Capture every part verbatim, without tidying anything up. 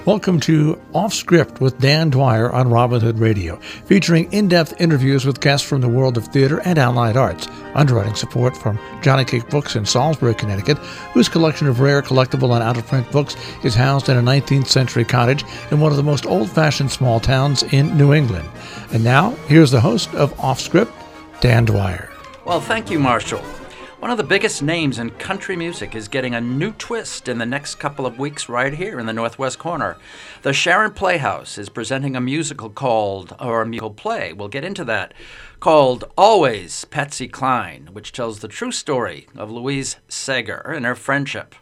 Welcome to Off Script with Dan Dwyer on Robin Hood Radio, featuring in-depth interviews with guests from the world of theater and allied arts. Underwriting support from Johnny Cake Books in Salisbury, Connecticut, whose collection of rare, collectible, and out-of-print books is housed in a nineteenth century cottage in one of the most old-fashioned small towns in New England. And now, here's the host of Off Script, Dan Dwyer. Well, thank you, Marshall. One of the biggest names in country music is getting a new twist in the next couple of weeks right here in the Northwest Corner. The Sharon Playhouse is presenting a musical called, or a musical play, we'll get into that, called Always Patsy Cline, which tells the true story of Louise Sager and her friendship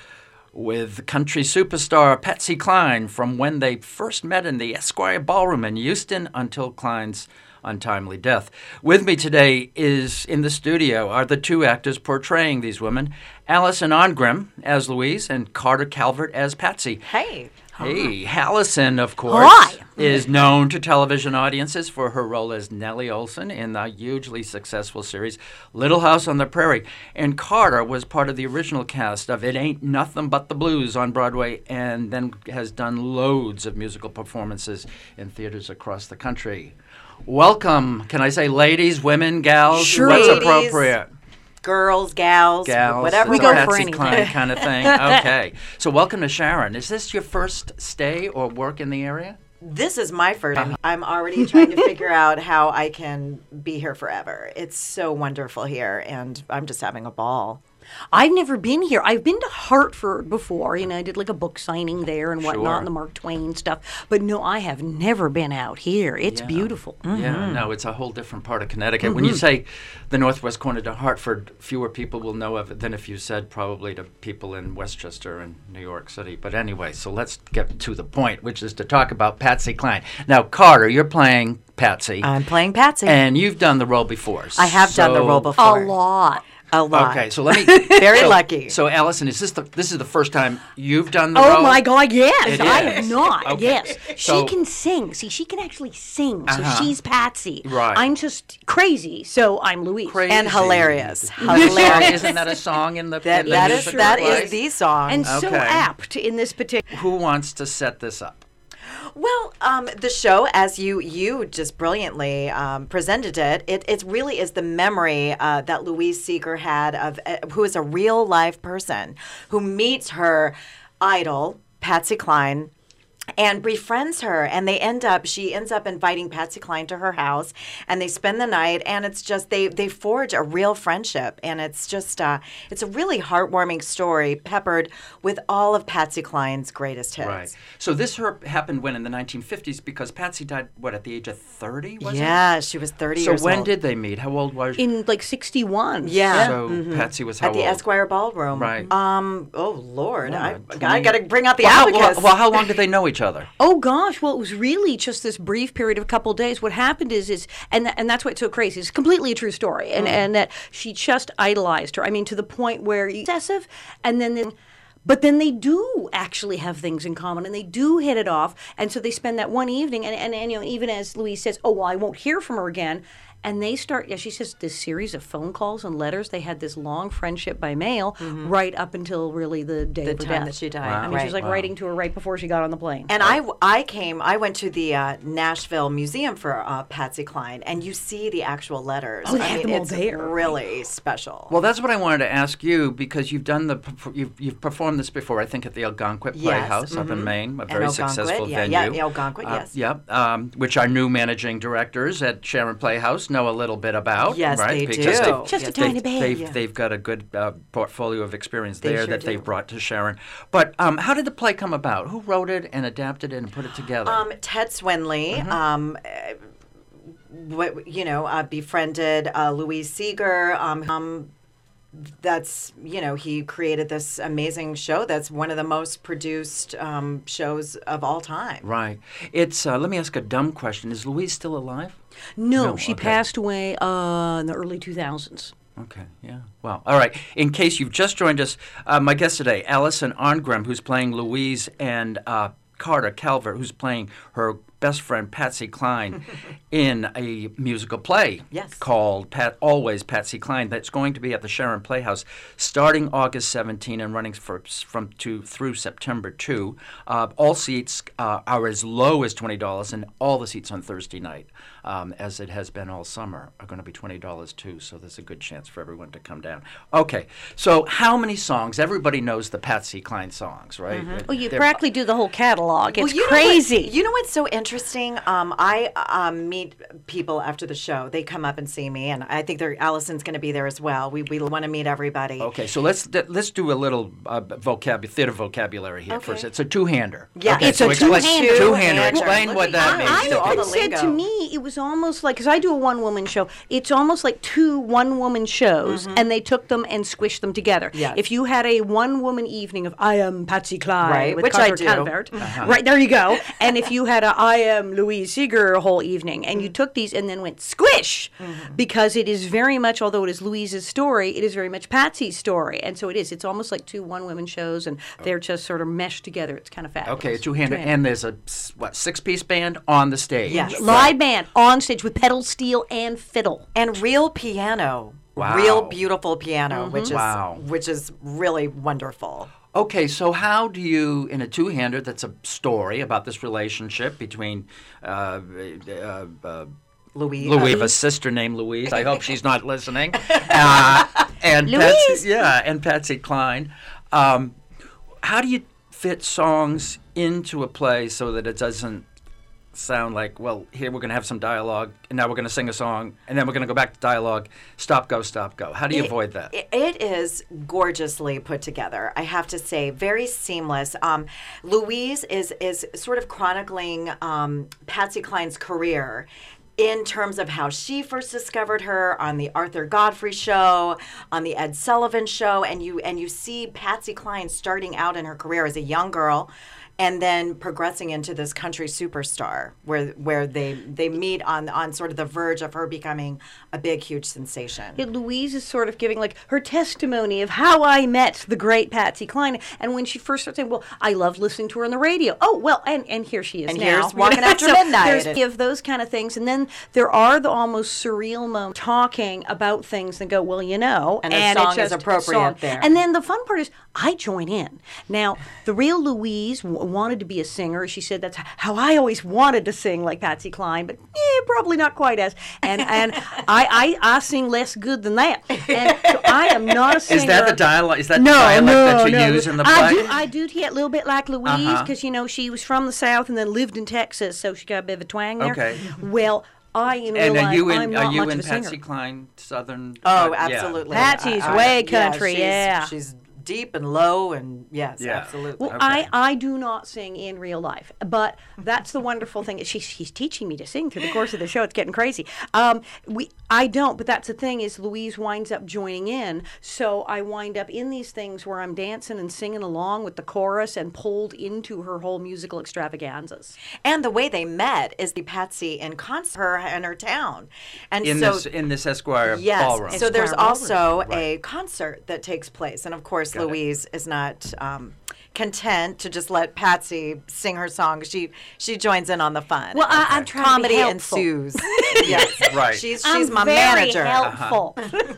with country superstar Patsy Cline from when they first met in the Esquire Ballroom in Houston until Cline's untimely death. With me today is in the studio are the two actors portraying these women, Allison Ongrim as Louise and Carter Calvert as Patsy. Hey. Hey, Allison, of course, Hi. is known to television audiences for her role as Nellie Olson in the hugely successful series Little House on the Prairie. And Carter was part of the original cast of It Ain't Nothing But the Blues on Broadway and then has done loads of musical performances in theaters across the country. Welcome. Can I say ladies, women, gals? Sure. What's Ladies, appropriate? Girls, gals, Gals, whatever. we go Patsy for anything. Cline kind of thing. Okay. So welcome to Sharon. Is this your first stay or work in the area? This is my first time. I'm already trying to figure out how I can be here forever. It's so wonderful here, and I'm just having a ball. I've never been here. I've been to Hartford before. You know, I did like a book signing there and whatnot, Sure. and the Mark Twain stuff. But no, I have never been out here. It's Yeah. beautiful. Mm-hmm. Yeah, no, it's a whole different part of Connecticut. When you say the Northwest Corner to Hartford, fewer people will know of it than if you said probably to people in Westchester and New York City. But anyway, so let's get to the point, which is to talk about Patsy Cline. Now, Carter, you're playing Patsy. I'm playing Patsy. And you've done the role before. I have done the so- role before. A lot. A lot. Okay, so let me. Very so, lucky. So, Allison, is this the this is the first time you've done the Oh role? my God, yes. It I is. have not. Okay. Yes. So- she can sing. See, she can actually sing. So Uh-huh. she's Patsy. Right. I'm just crazy. So I'm Louise. Crazy. And hilarious. Song, Hilarious. isn't that a song in the, That, in the that is musical, that right? is the song. And so Okay. apt in this particular. Who wants to set this up? Well, um, the show, as you you just brilliantly um, presented it, it, it really is the memory uh, that Louise Seeger had of uh, who is a real life person who meets her idol, Patsy Cline, and befriends her, and they end up she ends up inviting Patsy Cline to her house, and they spend the night, and it's just they they forge a real friendship, and it's just uh, it's a really heartwarming story peppered with all of Patsy Cline's greatest hits. Right. So this her, happened when in the nineteen fifties because Patsy died, what, at the age of thirty, was it? Yeah, she was thirty So years when old. did they meet? How old was she? In like sixty-one. Yeah. So Patsy was how at the old? Esquire Ballroom. Right. Um. Oh Lord, Yeah, I, twenty I got to bring out the well, how, abacus. well, well, how long did they know each other? Oh gosh, well it was really just this brief period of a couple of days. What happened is is and th- and that's why it's so crazy. It's completely a true story, and and that she just idolized her. I mean, to the point where excessive, and then. then But then they do actually have things in common, and they do hit it off. And so they spend that one evening, and, and, and you know, even as Louise says, oh, well, I won't hear from her again. And they start, yeah, she says, this series of phone calls and letters. They had this long friendship by mail right up until really the day the of her time death. that she died. Wow. I mean, right. she was like writing to her right before she got on the plane. And I, I came, I went to the uh, Nashville Museum for uh, Patsy Cline, and you see the actual letters. Oh, they I have mean, them all it's there. really special. Well, that's what I wanted to ask you because you've done the perf- you've, you've performed this before. I think at the Algonquin Yes, Playhouse up in mhm. Maine, a And very Algonquin, successful yeah, venue. yeah, the Algonquin, Uh, yes. Yep. Um, which our new managing directors at Sharon Playhouse know a little bit about. Yes, right? they Because do. they've- Just a Yes, tiny they've, bit. They've, yeah. they've got a good uh, portfolio of experience They there sure that do. they've brought to Sharon. But um, how did the play come about? Who wrote it and adapted it and put it together? Um, Ted Swinley, Mm-hmm. um, uh, what you know, uh, befriended uh, Louise Seeger. Um, um, that's you know, he created this amazing show. That's one of the most produced um, shows of all time. Right. It's. Uh, let me ask a dumb question. Is Louise still alive? no, No, she okay. passed away uh, in the early two thousands. Okay, yeah. Well, all right. In case you've just joined us, uh, my guest today, Allison Ongrim, who's playing Louise, and uh, Carter Calvert, who's playing her best friend Patsy Cline in a musical play Yes. called Pat Always Patsy Cline that's going to be at the Sharon Playhouse starting August seventeenth and running for, from to through September second. Uh, all seats uh, are as low as twenty dollars, and all the seats on Thursday night, um, as it has been all summer, are going to be twenty dollars too, so there's a good chance for everyone to come down. Okay, so how many songs? Everybody knows the Patsy Cline songs, right? Mm-hmm. Well, you They're- practically do the whole catalog. It's Well, you know crazy. what- you know what's so interesting? Um, I um, meet people after the show. They come up and see me, and I think they're, Allison's going to be there as well. We we want to meet everybody. Okay, so let's th- let's do a little uh, vocab theater vocabulary here Okay. first. It's a two-hander. Yeah, okay, it's so a explain- two-hander. Two-hander. Two-hander. Explain Look what at that you. means. I to know all people. the said to lingo. me, it was almost like, because I do a one-woman show, it's almost like two one-woman shows, and they took them and squished them together. Yes. If you had a one-woman evening of I am Patsy Cline, Right, with which I Carter do. Calvert, Uh-huh. right, there you go. And if you had a I am Louise Seeger whole evening, and you took these and then went squish, because it is very much, although it is Louise's story, it is very much Patsy's story. And so it is. It's almost like two one-woman shows, and they're just sort of meshed together. It's kind of fabulous. Okay, a two-hander, Two-hander. and there's a s- what six-piece band on the stage. Yes. Live band on stage with pedal steel and fiddle. And real piano, Wow. real beautiful piano, which is Wow. which is really wonderful. Okay, so how do you, in a two-hander, that's a story about this relationship between uh, uh, uh, Louise, Louise, I have a sister named Louise. I hope she's not listening. Uh, and Louise! Patsy, yeah, and Patsy Cline. Um, how do you fit songs into a play so that it doesn't sound like, well, here we're going to have some dialogue, and now we're going to sing a song, and then we're going to go back to dialogue. Stop, go, stop, go. How do you It- avoid that? It, it is gorgeously put together, I have to say, very seamless. Um, Louise is is sort of chronicling um, Patsy Cline's career in terms of how she first discovered her on the Arthur Godfrey show, on the Ed Sullivan show, and you and you see Patsy Cline starting out in her career as a young girl, and then progressing into this country superstar, where where they they meet on on sort of the verge of her becoming a big, huge sensation. Yeah, Louise is sort of giving like her testimony of how I met the great Patsy Cline, and when she first started saying, "Well, I loved listening to her on the radio." Oh, well, and and here she is And now. here's Walking After So Midnight. There's of those kind of things, and then there are the almost surreal moments talking about things that go, well, you know, And a it's song is just a appropriate song. there. And then the fun part is, I join in. Now, the real Louise w- wanted to be a singer. She said that's how I always wanted to sing like Patsy Cline, but eh, probably not quite as. And and I, I I sing less good than that. And so I am not a singer. Is that the dialect? Is that No, the dialect no, that you no. use in the play? I do, I do yeah, a little bit like Louise Uh-huh. because you know she was from the South and then lived in Texas, so she got a bit of a twang there. Okay. Well, I in real and are life, you in I'm are not you much in of a singer. Patsy Cline Southern? Oh, uh, yeah. absolutely. Patsy's I- I- way country, she's, yeah. She's deep and low, and yes, Yeah. absolutely. Well, Okay. I, I do not sing in real life, but that's the wonderful thing. She's, she's teaching me to sing through the course of the show. It's getting crazy. Um, we I don't, but that's the thing is Louise winds up joining in, so I wind up in these things where I'm dancing and singing along with the chorus and pulled into her whole musical extravaganzas. And the way they met is the Patsy in concert her in her town, and in so this in this Esquire yes, ballroom. so there's Esquire also Right. a concert that takes place, and of course Got it. Louise is not um, content to just let Patsy sing her song. She she joins in on the fun. Well, I, I'm trying to Comedy be helpful. ensues. Yes, Right. She's I'm she's my very manager. helpful.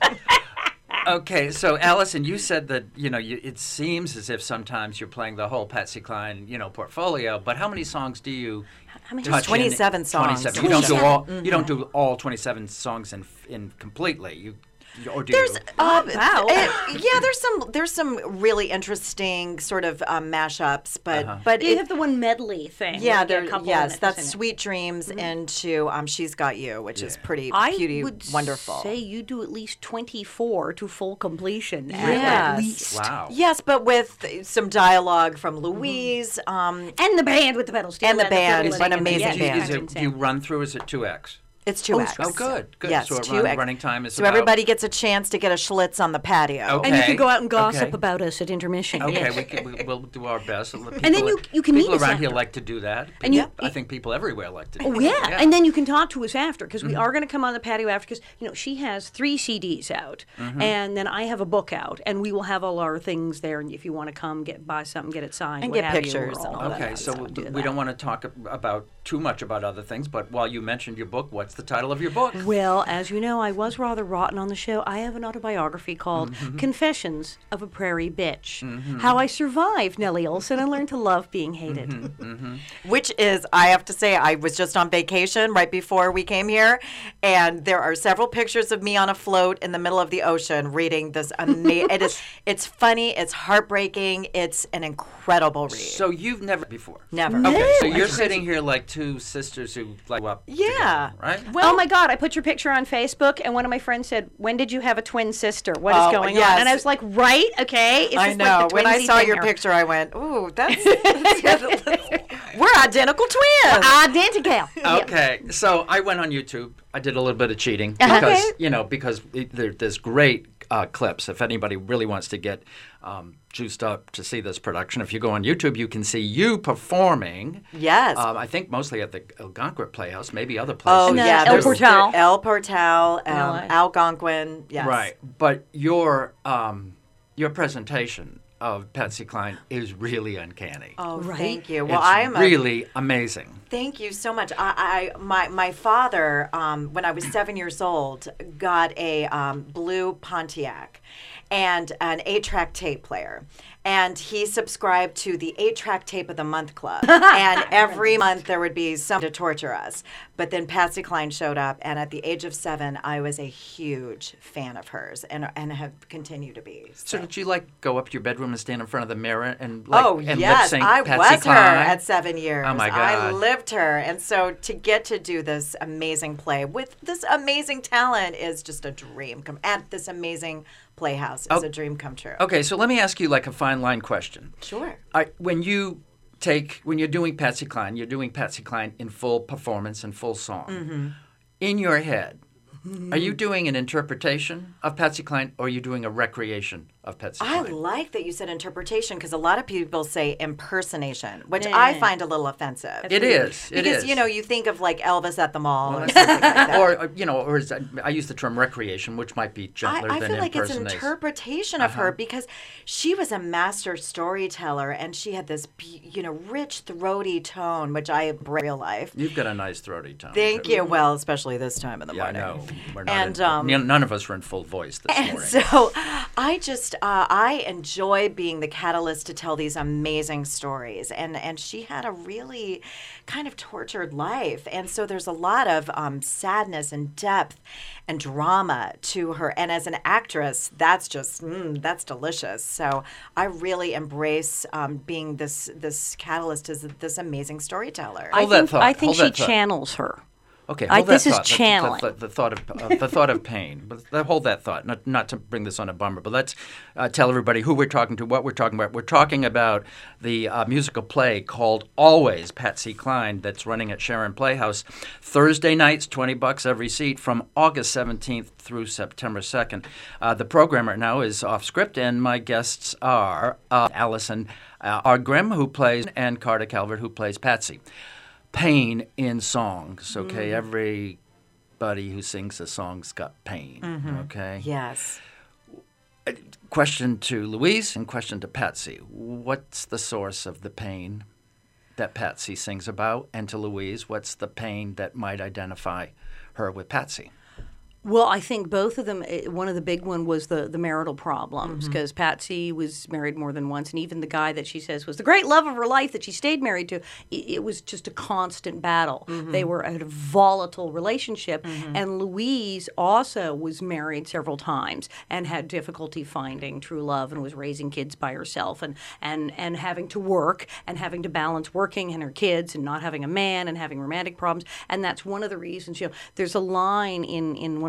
Okay, so Allison, you said that you know you, it seems as if sometimes you're playing the whole Patsy Cline you know portfolio, but how many songs do you? How many touch in- twenty-seven songs. twenty-seven. You don't do all. twenty-seven. You don't do all twenty-seven songs in in completely. You or do There's you? uh, Wow. it- yeah, there's some there's some really interesting sort of um, mashups, but Uh-huh. but You it, have the one medley thing. yeah, where you get there a couple yes, minutes that's in it. Sweet Dreams into um, She's Got You, which is pretty I beauty would wonderful. say you do at least twenty-four to full completion. at- Yes. At least. Wow. Yes, but with some dialogue from Louise. Um, And the band with the pedal steel. And the band fiddle is an and everything. amazing Yeah, band. Is it's it, insane. do you run through? Is it two X? It's two acts. Oh, good, good. Yes, so two run, acts. running time is So about... everybody gets a chance to get a Schlitz on the patio. Okay. And you can go out and gossip okay. about us at intermission. Okay, yes. we can, we, we'll do our best. People, And then you- you can people meet us around here after. like to do that. People, And you- I think people everywhere like to do Oh that. yeah. and then you can talk to us after because we are going to come on the patio after because you know she has three C Ds out, and then I have a book out, and we will have all our things there. And if you want to come, get buy something, get it signed, And what get have you, pictures we're and all all that Okay, kind of so stuff. we, Do we that. don't want to talk ab- about too much about other things, but while you mentioned your book, what's the title of your book? Well, as you know, I was rather rotten on the show. I have an autobiography called Confessions of a Prairie Bitch. How I Survived Nellie Olson and Learned to Love Being Hated. Which is, I have to say, I was just on vacation right before we came here, and there are several pictures of me on a float in the middle of the ocean reading this amazing. it is, it's funny, it's heartbreaking, it's an incredible read. So you've never before? Never. Okay, so No. you're sitting here like two sisters who like up Yeah. together, right? oh my God, I put your picture on Facebook, and one of my friends said, "When did you have a twin sister? What is Oh, going yes. on?" And I was like, right, okay. It's I just know. Like the when I twinsy saw thing your here. picture, I went, "Ooh, that's, we're identical twins." Identical. Okay, so I went on YouTube. I did a little bit of cheating Uh-huh. because Okay. you know because it, there, there's great uh, clips. If anybody really wants to get um, juiced up to see this production, if you go on YouTube, you can see you performing. Yes. Um, I think mostly at the Algonquin Playhouse, maybe other places. Oh And, uh, yeah, El there's- Portal. there- El Portal, um, L A. Algonquin. Yes. Right, but your um, your presentation of Patsy Cline is really uncanny. Oh, Right. thank you. Well, it's I am a really amazing. Thank you so much. I, I my my father, um, when I was seven years old, got a um, blue Pontiac and an eight-track tape player. And he subscribed to the eight-track tape of the month club. And every month there would be some to torture us. But then Patsy Cline showed up, and at the age of seven, I was a huge fan of hers, and and have continued to be. So did you like go up to your bedroom and stand in front of the mirror and like Oh and yes, lip sync I Patsy was Cline? her at seven years. Oh, my I God. lived her, and so to get to do this amazing play with this amazing talent is just a dream. Come at this amazing playhouse is Oh. a dream come true. Okay, so let me ask you like a fine line question. Sure. I, when you take when you're doing Patsy Cline, you're doing Patsy Cline in full performance and full song. Mm-hmm. In your head, are you doing an interpretation of Patsy Cline or are you doing a recreation of Patsy I Cline? like that you said interpretation because a lot of people say impersonation, which I find a little offensive. It is. It because is. you know you think of like Elvis at the mall Well, or something like that. or uh, you know, or is that, I use the term recreation, which might be I, gentler I than feel like it's an impersonation. interpretation of Uh-huh. her because she was a master storyteller and she had this, be- you know, rich, throaty tone, which I embrace in real life. You've got a nice throaty tone. Thank too. you. Well, especially this time in the Yeah, I morning. know. We're not And, in, um, none none of us are in full voice this And morning. so I just, uh, I enjoy being the catalyst to tell these amazing stories. And, and she had a really kind of tortured life. And so there's a lot of um, sadness and depth and drama to her. And as an actress, that's just, mm, that's delicious. So I really embrace um, being this, this catalyst as this amazing storyteller. I Hold that think, thought, I think hold she that thought. channels her. Okay, I- hold that this is thought. The- the- channeling. The, the, thought of uh, the thought of pain. But th- hold that thought. Not not to bring this on a bummer, but let's uh, tell everybody who we're talking to, what we're talking about. We're talking about the uh, musical play called Always, Patsy Cline, that's running at Sharon Playhouse Thursday nights, twenty bucks every seat, from August seventeenth through September second. Uh, the programmer now is off script, and my guests are uh, Allison uh, R. Grimm, who plays, and Carter Calvert, who plays Patsy. Pain in songs, okay? Everybody who sings a song's got pain, okay? Yes. Question to Louise and question to Patsy. What's the source of the pain that Patsy sings about? And to Louise, what's the pain that might identify her with Patsy? Well, I think both of them. eh, One of the big one was the the marital problems because Patsy was married more than once, and even the guy that she says was the great love of her life that she stayed married to, it, it was just a constant battle. They were at a volatile relationship, and Louise also was married several times and had difficulty finding true love and was raising kids by herself and and and having to work and having to balance working and her kids and not having a man and having romantic problems. And that's one of the reasons. You know, there's a line in in one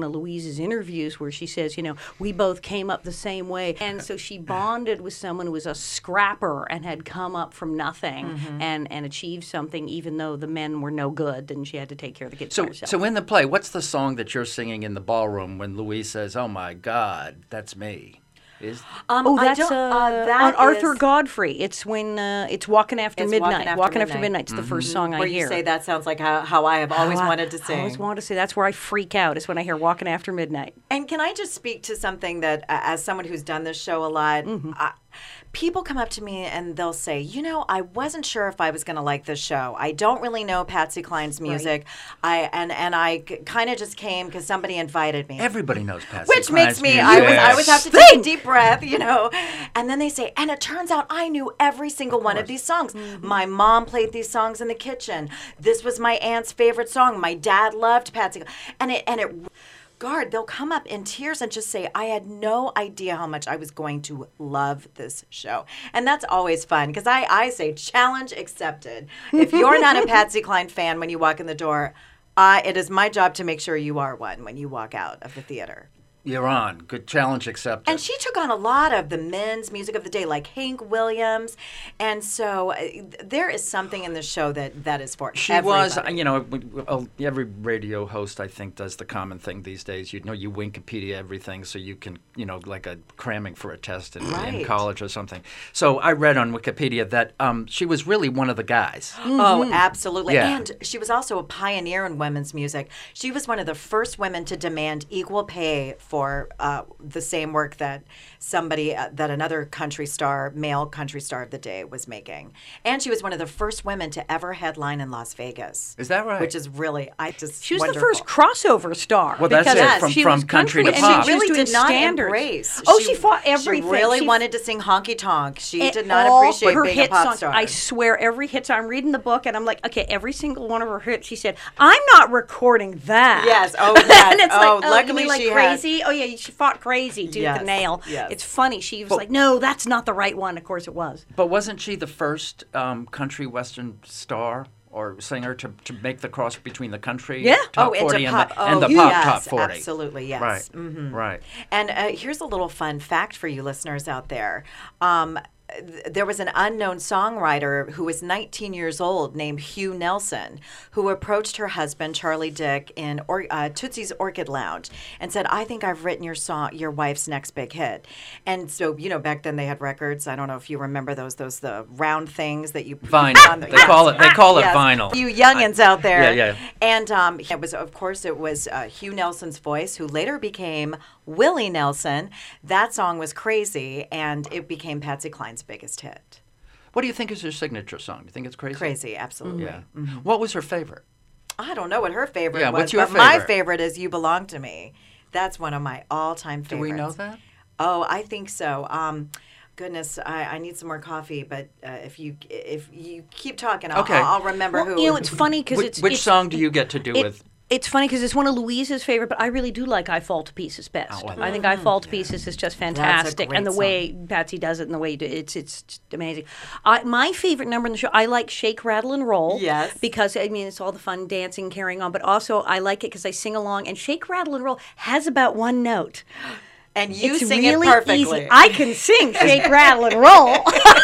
one of Louise's interviews where she says, you know, we both came up the same way. And so she bonded with someone who was a scrapper and had come up from nothing mm-hmm. and, and achieved something, even though the men were no good and she had to take care of the kids so, by herself. So in the play, what's the song that you're singing in the ballroom when Louise says, oh, my God, that's me? Is um, oh, that's uh, uh, that on Arthur is, Godfrey. It's when uh, it's Walking After it's Midnight. Walking After Walking Midnight. After Midnight. It's mm-hmm. the first song where I hear. Where you say that sounds like how, how I have always how wanted I, to sing. I always wanted to say that's where I freak out. Is when I hear Walking After Midnight. And can I just speak to something that, uh, as someone who's done this show a lot, mm-hmm. I, people come up to me and they'll say, you know, I wasn't sure if I was going to like this show. I don't really know Patsy Cline's music. Right. I and and I kind of just came because somebody invited me. Everybody knows Patsy Which Cline's makes me, music. I always, I always have to take a deep breath, you know. And then they say, and it turns out I knew every single of one of these songs. Mm-hmm. My mom played these songs in the kitchen. This was my aunt's favorite song. My dad loved Patsy. And it and it God, they'll come up in tears and just say, I had no idea how much I was going to love this show. And that's always fun because I, I say, challenge accepted. If you're not a Patsy Cline fan when you walk in the door, uh, it is my job to make sure you are one when you walk out of the theater. You're on. Good challenge accepted. And she took on a lot of the men's music of the day, like Hank Williams. And so uh, there is something in the show that, that is for she everybody. was, you know, every radio host, I think, does the common thing these days. You know, you Wikipedia everything so you can, you know, like a cramming for a test in, right. in college or something. So I read on Wikipedia that um, she was really one of the guys. Mm-hmm. Oh, absolutely. Yeah. And she was also a pioneer in women's music. She was one of the first women to demand equal pay for uh, the same work that somebody, uh, that another country star, male country star of the day was making. And she was one of the first women to ever headline in Las Vegas. Is that right? Which is really, I just She was wonderful. the first crossover star. Well, that's because it, from, she from was country, country to and pop. She really doing did not standards. embrace. Oh, she, fought everything. She really she wanted to sing honky tonk. She It did not all, appreciate her being hit a pop songs, star. I swear, every hit song. I'm reading the book, and I'm like, okay, every single one of her hits. She said, "I'm not recording that." Yes. Oh, yes. and it's oh, like, oh, luckily you mean like she crazy. had... Oh yeah, she fought crazy. Tooth Yes, and nail. yes. It's funny. She was like, no, that's not the right one. Of course, it was. But wasn't she the first um, country western star or singer to, to make the cross between the country Yeah. top Oh, into forty and pop. the, and Oh, the pop yes, top forty? absolutely, yes. Right, Mhm. right. And uh, here's a little fun fact for you listeners out there. Um, th- there was an unknown songwriter who was nineteen years old named Hugh Nelson who approached her husband, Charlie Dick, in or- uh, Tootsie's Orchid Lounge and said, I think I've written your song, your wife's next big hit. And so, you know, back then they had records. I don't know if you remember those, those the round things that you Vinyl. on the- They call it. They call it Yes. vinyl. You youngins out there. Yeah, yeah. And um, it was, of course, it was uh, Hugh Nelson's voice, who later became Willie Nelson. That song was Crazy, and it became Patsy Cline's biggest hit. What do you think is her signature song? Do you think it's crazy? Crazy, absolutely. Yeah. Mm-hmm. What was her favorite? I don't know what her favorite Yeah, was, what's your but my favorite? favorite is You Belong to Me. That's one of my all-time Do favorites. we know that? Oh, I think so. Um, goodness, I, I need some more coffee, but uh, if you if you keep talking, I'll, Okay. I'll, I'll remember Well, who. you know, it's funny because Which, it's which it's, song do you get to do it- with? It's funny because it's one of Louise's favorite, but I really do like I Fall to Pieces best. Oh, I I, love think I Fall to Pieces is just fantastic, great and the song. way Patsy does it, and the way you do it, it's it's just amazing. I, my favorite number in the show, I like Shake, Rattle, and Roll. Yes. because I mean it's all the fun dancing, carrying on, but also I like it because I sing along. And Shake, Rattle, and Roll has about one note. and you it's sing really it perfectly. easy. I can sing Shake, Rattle, and Roll.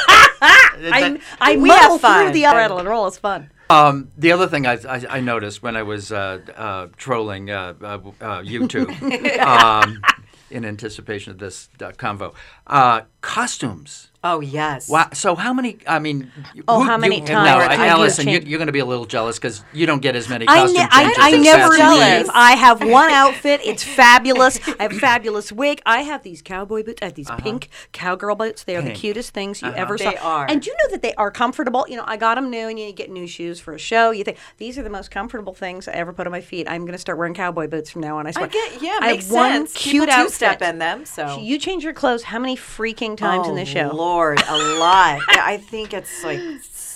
I, I We muddle have fun. through the rattle and roll. It's fun. Um, the other thing I, I, I noticed when I was uh, uh, trolling uh, uh, uh, YouTube um, in anticipation of this uh, convo, uh, costumes. Oh yes. Wow. So how many? I mean, Oh, who- how many you, times Now, have you Allison, you, changed? you're going to be a little jealous because you don't get as many I, costume ne- I, changes. I as never Patsy jealous. leave. I have one outfit. It's fabulous. I have a fabulous wig. I have these cowboy boots. I have these pink cowgirl boots. They are Pink. the cutest things you Uh-huh. ever They saw. are. And do you know that they are comfortable? You know, I got them new, and you get new shoes for a show. You think these are the most comfortable things I ever put on my feet. I'm going to start wearing cowboy boots from now on. I swear. I get yeah, I makes have one sense. cute People outfit. two-step in them, so You change your clothes how many freaking times oh, in this show? Lord, a lot. Yeah, I think it's like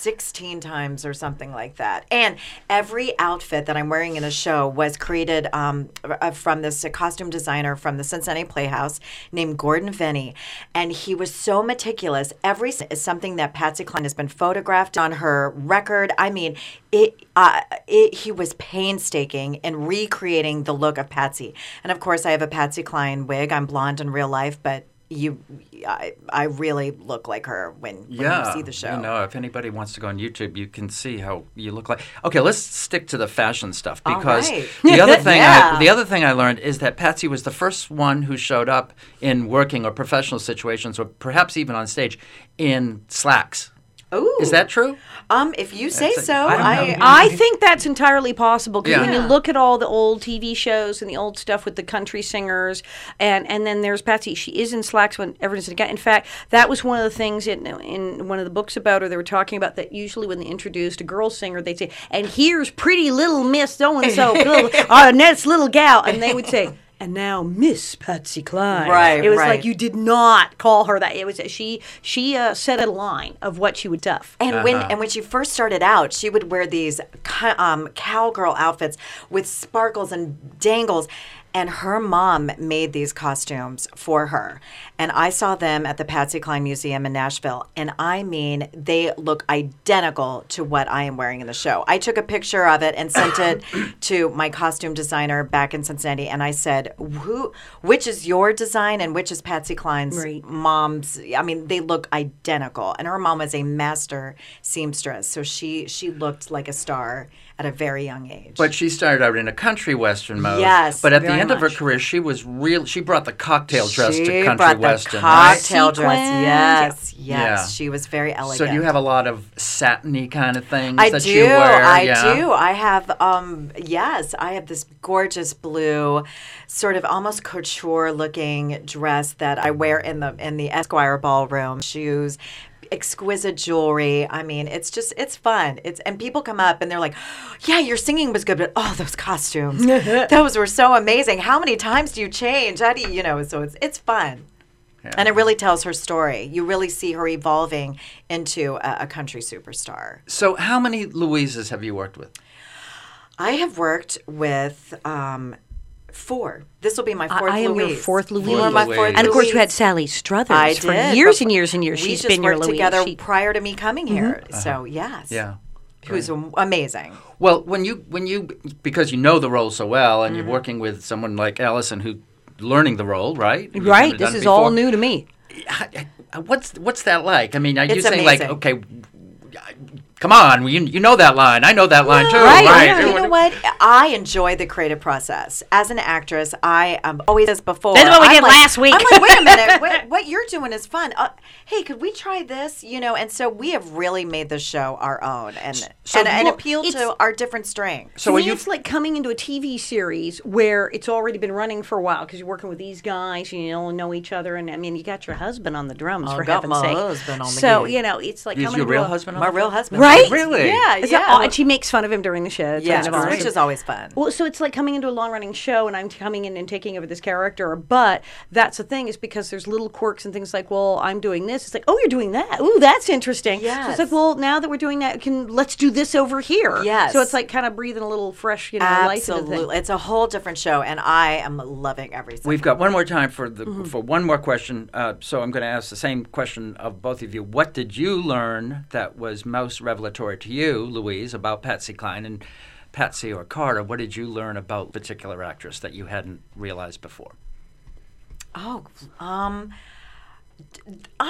sixteen times or something like that. And every outfit that I'm wearing in a show was created um, from this costume designer from the Cincinnati Playhouse named Gordon Venny. And he was so meticulous. Every is something that Patsy Cline has been photographed on her record. I mean, it, uh, it, he was painstaking in recreating the look of Patsy. And of course, I have a Patsy Cline wig. I'm blonde in real life, but you, I, I really look like her when, when yeah, you see the show. You know, if anybody wants to go on YouTube, you can see how you look like. Okay, let's stick to the fashion stuff because right. the other thing Yeah. I, the other thing I learned is that Patsy was the first one who showed up in working or professional situations, or perhaps even on stage, in slacks. Ooh. Is that true? Um, if you say That's a- so, I don't I, know. I think that's entirely possible because Yeah. when you Yeah. look at all the old T V shows and the old stuff with the country singers, and, and then there's Patsy. She is in slacks when everyone's in a guy. In fact, that was one of the things in in one of the books about her. They were talking about that usually when they introduced a girl singer, they'd say, "And here's pretty little Miss so and so, uh, Ned's little gal," and they would say, "And now Miss Patsy Cline." Right, It was right. like you did not call her that. It was she she uh, set a line of what she would duff. And when and when she first started out, she would wear these co- um, cowgirl outfits with sparkles and dangles. And her mom made these costumes for her. And I saw them at the Patsy Cline Museum in Nashville. And I mean, they look identical to what I am wearing in the show. I took a picture of it and sent it to my costume designer back in Cincinnati. And I said, "Who? Which is your design and which is Patsy Cline's Right. mom's?" I mean, they look identical. And her mom was a master seamstress. So she, she looked like a star at a very young age. But she started out in a country western mode. Yes, But at the very end of her much. career, she was real. She brought the cocktail dress she to country brought western. the right? cocktail dress. Sequins, Yes, yes. Yeah. She was very elegant. So you have a lot of satiny kind of things I that do. you wear. I yeah? do. I have. Um, yes, I have this gorgeous blue, sort of almost couture-looking dress that I wear in the in the Esquire Ballroom. Shoes. Exquisite jewelry. I mean, it's just it's fun. It's and people come up and they're like, "Yeah, your singing was good, but oh, those costumes, those were so amazing. How many times do you change? How do you, you know?" So it's it's fun, Yeah. and it really tells her story. You really see her evolving into a, a country superstar. So how many Louises have you worked with? I have worked with um, four. This will be my I- fourth I am your Louise. fourth Louise. You are my Louise. fourth And of course, Louise. you had Sally Struthers I for did, years but and years and years. We She's just been your worked Louise. together She- prior to me coming here. So yes, Yeah. who's amazing. Well, when you when you because you know the role so well, and Mm-hmm. you're working with someone like Allison who learning the role, right? You've right. never This done it is all before. new to me. What's what's that like? I mean, are you It's saying like, amazing. okay, come on, you you know that line, I know that line too, right, right? I know. You know what? I enjoy the creative process. As an actress, I um, always, as before. That's what we I'm did like- last week. I'm like, wait a minute. What, what you're doing is fun. Uh, hey, could we try this? You know, and so we have really made the show our own and So and, and you're- appeal it's- to our different strengths. So To are me, you? it's like coming into a T V series where it's already been running for a while because you're working with these guys, you all know each other, and I mean, you got your husband on the drums I for got heaven's my sake. husband on the so gig. you know, it's like Is coming your into real a- husband on My the real film? husband. Right? Really? Yeah, Is yeah. that, oh, and she makes fun of him during the show. It's yeah, kind of awesome. which is always fun. Well, so it's like coming into a long-running show, and I'm coming in and taking over this character. But that's the thing, is because there's little quirks and things like, well, I'm doing this. It's like, oh, you're doing that. Ooh, that's interesting. So Yes. it's like, well, now that we're doing that, can let's do this over here. Yes. So it's like kind of breathing a little fresh, you know, life into the thing. Absolutely, it's a whole different show, and I am loving every. single We've got one more time for the Mm-hmm. for one more question. Uh, so I'm going to ask the same question of both of you. What did you learn that was most revelatory to you, Louise, about Patsy Cline, and Patsy or Carter? What did you learn about a particular actress that you hadn't realized before? Oh, um, d- um,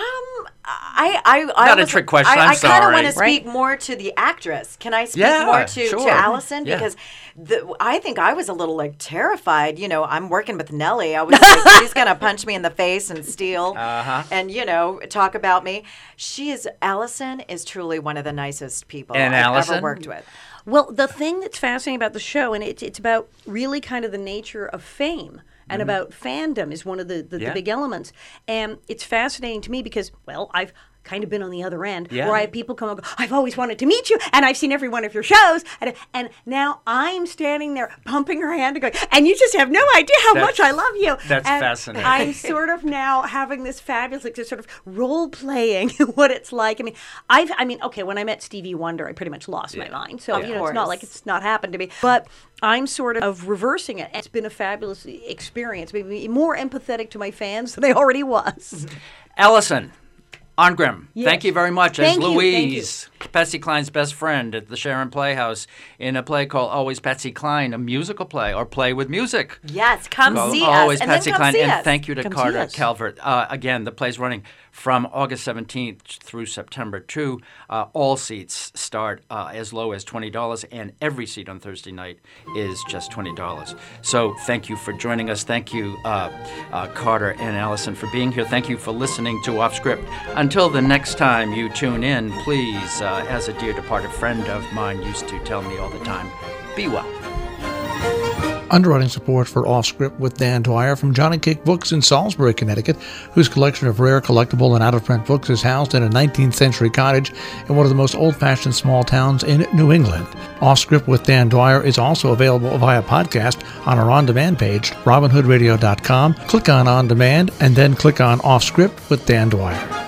I, I, I Not a was- trick question, I, I'm I kind of sorry. want to Right. speak more to the actress. Can I speak Yeah, more to, sure. to Allison? Yeah. Because the, I think I was a little like terrified. You know, I'm working with Nellie. I was like, she's gonna punch me in the face and steal, Uh-huh. and you know, talk about me. She is Allison is truly one of the nicest people And I've Allison? ever worked with. Well, the thing that's fascinating about the show, and it's it's about really kind of the nature of fame and about fandom is one of the, the, Yeah. the big elements. And it's fascinating to me because, well, I've kind of been on the other end, Yeah. where I have people come and go, I've always wanted to meet you, and I've seen every one of your shows, and and now I'm standing there pumping her hand and going, and you just have no idea how That's- much I love you. that's And fascinating. I'm sort of now having this fabulous, like, this sort of role playing what it's like. I mean, I've, I mean, okay, when I met Stevie Wonder, I pretty much lost my mind. So, Of you know, it's not course. like it's not happened to me. But I'm sort of reversing it. It's been a fabulous experience, maybe more empathetic to my fans than I already was. Allison Arngrim, Yes. thank you very much as Thank you, thank Louise, Patsy Cline's best friend at the Sharon Playhouse, in a play called Always Patsy Cline, a musical play, or play with music. Yes, come Called see Always us. And Patsy then come Cline. see and us. thank you to Come see Carter us. Calvert. Uh, again, the play's running from August seventeenth through September second. Uh, all seats start uh, as low as twenty dollars, and every seat on Thursday night is just twenty dollars. So thank you for joining us. Thank you, uh, uh, Carter and Allison, for being here. Thank you for listening to Off Script. Until the next time you tune in, please, uh, as a dear departed friend of mine used to tell me all the time, be well. Underwriting support for Off Script with Dan Dwyer from Johnny Cake Books in Salisbury, Connecticut, whose collection of rare, collectible, and out-of-print books is housed in a nineteenth century cottage in one of the most old-fashioned small towns in New England. Off Script with Dan Dwyer is also available via podcast on our on-demand page, robin hood radio dot com. Click on On Demand, and then click on Off Script with Dan Dwyer.